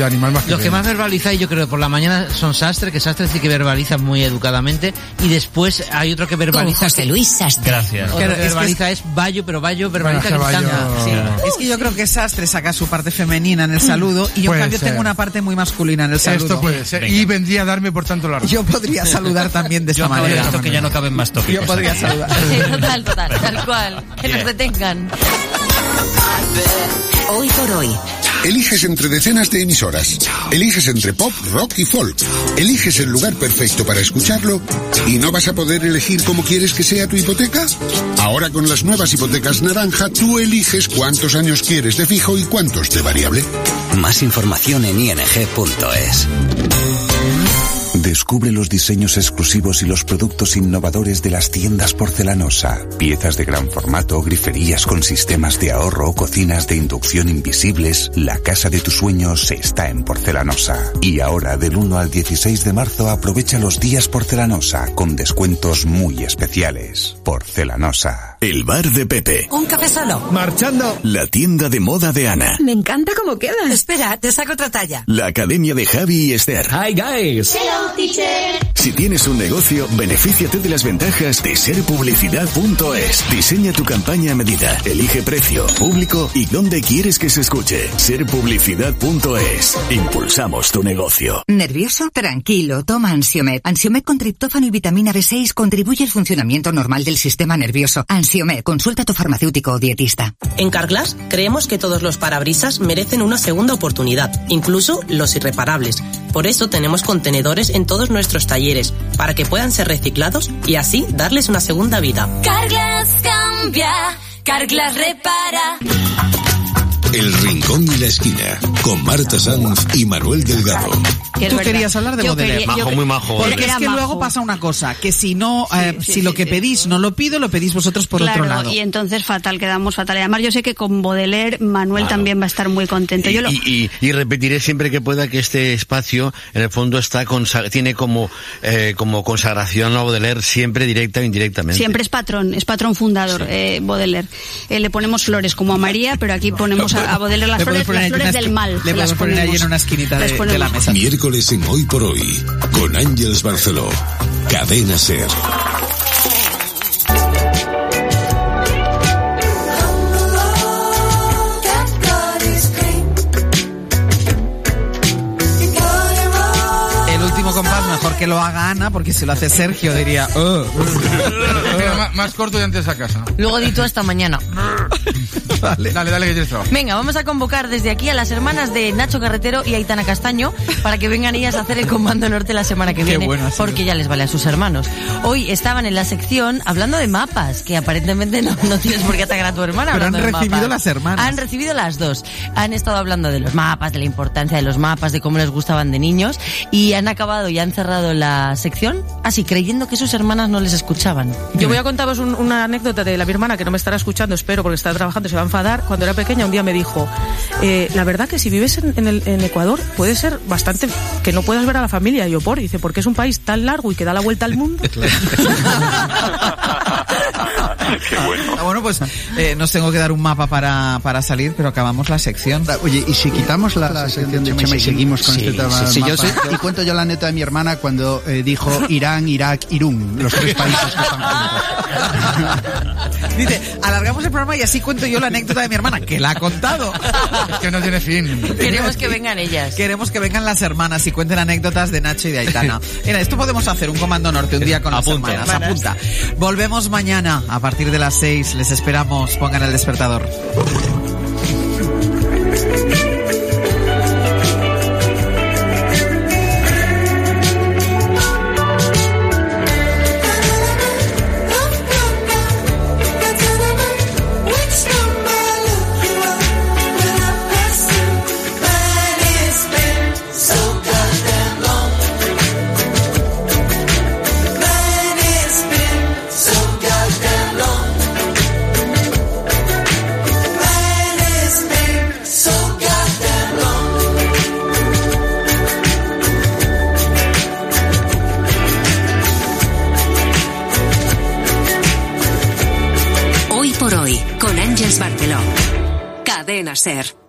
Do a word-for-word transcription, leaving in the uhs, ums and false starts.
de animal más que Los que más verbalizáis, yo creo, por la mañana son Sastre, que Sastre sí que verbaliza muy educadamente, y después hay otro que verbaliza... Con José Luis Sastre. Gracias. Otro que Claro, es verbaliza que es, es Bayo, pero Bayo verbaliza Bueno, gritando. Bayo- Sí. Es que yo creo que Sastre saca su parte femenina en el saludo y yo en Puede cambio ser. tengo una parte muy masculina en el saludo. Esto puede ser. Y vendría a darme, por tanto, la razón. Yo podría saludar también de Yo esta acabo de manera. esto que ya no caben más tópicos. Yo podría aquí. saludar. Sí, total, total, tal cual. Que nos detengan. Hoy por hoy. Eliges entre decenas de emisoras. Eliges entre pop, rock y folk. Eliges el lugar perfecto para escucharlo y no vas a poder elegir cómo quieres que sea tu hipoteca. Ahora con las nuevas hipotecas naranja, tú eliges cuántos años quieres de fijo y cuántos de variable. Más información en i n g punto es. Descubre los diseños exclusivos y los productos innovadores de las tiendas Porcelanosa. Piezas de gran formato, griferías con sistemas de ahorro, cocinas de inducción invisibles. La casa de tus sueños está en Porcelanosa. Y ahora, del uno al dieciséis de marzo, aprovecha los días Porcelanosa con descuentos muy especiales. Porcelanosa. El bar de Pepe. Un café solo. Marchando. La tienda de moda de Ana. Me encanta cómo queda. Espera, te saco otra talla. La academia de Javi y Esther. Hi guys. Hello, teacher. Si tienes un negocio, benefíciate de las ventajas de ser publicidad punto es. Diseña tu campaña a medida, elige precio, público y dónde quieres que se escuche. ser publicidad punto es. Impulsamos tu negocio. ¿Nervioso? Tranquilo, toma Ansiomed. Ansiomed con triptófano y vitamina B seis contribuye al funcionamiento normal del sistema nervioso. Ansiomed, consulta a tu farmacéutico o dietista. En Carglass creemos que todos los parabrisas merecen una segunda oportunidad, incluso los irreparables. Por eso tenemos contenedores en todos nuestros talleres, para que puedan ser reciclados y así darles una segunda vida. Carglass cambia, Carglass repara. El Rincón y la Esquina, con Marta Sanz y Manuel Delgado. Tú verdad. querías hablar de Yo Baudelaire. quería- yo Majo, que- muy majo. Porque Era es que majo. luego pasa una cosa, que si no, eh, Sí, sí, si lo sí, que sí. pedís no lo pido, lo pedís vosotros por Claro, otro lado. y entonces fatal, quedamos fatal. Además yo sé que con Baudelaire Manuel Claro. también va a estar muy contento. Y, Yo lo... y, y, y repetiré siempre que pueda que este espacio, en el fondo, está consa- tiene como, eh, como consagración a Baudelaire siempre directa o indirectamente. Siempre es patrón, es patrón fundador, eh, Baudelaire. Eh, le ponemos flores como a María, pero aquí ponemos a, a Baudelaire las Le flores, podemos poner las ahí flores una del esqui- mal. Le las podemos poner ahí ponemos. en una esquinita Las de, de ponemos. la mesa. Miércoles en Hoy por Hoy, con Ángeles Barceló. Cadena Ser. El último compás mejor que lo haga Ana, porque si lo hace Sergio diría... "Oh". Mira, más, más corto y antes a casa. Luego di tú hasta mañana. Dale, dale, dale que tienes trabajo. Venga, vamos a convocar desde aquí a las hermanas de Nacho Carretero y Aitana Castaño para que vengan ellas a hacer el Comando Norte la semana que Qué viene, bueno ha sido. porque ya les vale a sus hermanos. Hoy estaban en la sección hablando de mapas, que aparentemente no, no tienes por qué atacar a tu hermana. Pero han hablando de recibido mapas. las hermanas. Han recibido las dos. Han estado hablando de los mapas, de la importancia de los mapas, de cómo les gustaban de niños, y han acabado y han cerrado la sección así, creyendo que sus hermanas no les escuchaban. Yo voy a contaros un- una anécdota de la mi hermana, que no me estará escuchando, espero, porque está trabajando, se va a enfadar. Cuando era pequeña, un día me dijo, eh, la verdad que si vives en, en, el, en Ecuador, puede ser bastante que no puedas ver a la familia. Y yo, por, dice, porque es un país tan largo y que da la vuelta al mundo. Qué bueno. Ah, bueno, pues eh, nos tengo que dar un mapa para, para salir, pero acabamos la sección. Oye, ¿y si quitamos la, la sección de Chema y seguimos con Sí, este tema? sí, sí, yo mapa? sé. Y cuento yo la neta de mi hermana cuando eh, dijo Irán, Irak, Irún, los tres países que están juntos. Dice, alargamos el programa y así cuento yo la anécdota de mi hermana, que la ha contado. Es que no tiene fin. Queremos que vengan ellas. Queremos que vengan las hermanas y cuenten anécdotas de Nacho y de Aitana. Mira, esto podemos hacer, un Comando Norte, un día con las Apunta. hermanas. Apunta. Volvemos mañana a partir de las seis. Les esperamos. Pongan el despertador. Hoy por hoy, con Ángeles Barceló. Cadena Ser.